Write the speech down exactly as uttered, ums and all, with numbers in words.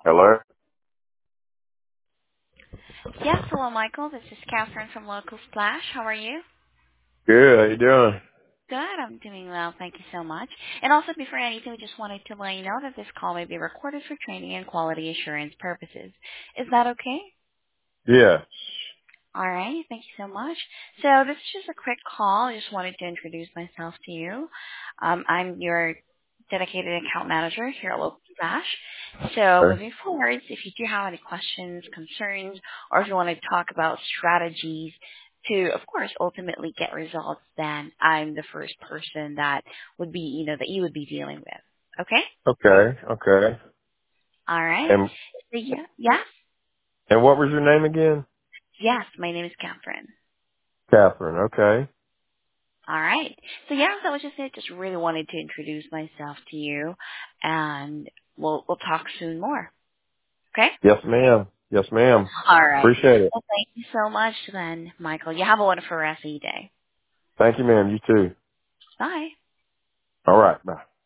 Hello? Yes, hello, Michael. This is Catherine from Local Splash. How are you? Good, how you doing? Good. I'm doing well. Thank you so much. And also, before anything, we just wanted to let you know that this call may be recorded for training and quality assurance purposes. Is that okay? Yes. All right. Thank you so much. So this is just a quick call. I just wanted to introduce myself to you. Um, I'm your dedicated account manager here at Local Splash. So Okay. moving forward, if you do have any questions, concerns, or if you want to talk about strategies to, of course, ultimately get results, then I'm the first person that would be, you know, that you would be dealing with. Okay? Okay, okay. All right. And So yeah, yes, and what was your name again? yes. My name is Catherine. Catherine, okay. All right. So yeah, that was just it. Just really wanted to introduce myself to you, and we'll we'll talk soon more. Okay. Yes, ma'am. Yes, ma'am. All right. Appreciate it. Well, thank you so much, then, Michael. You have a wonderful rest of your day. Thank you, ma'am. You too. Bye. All right, bye.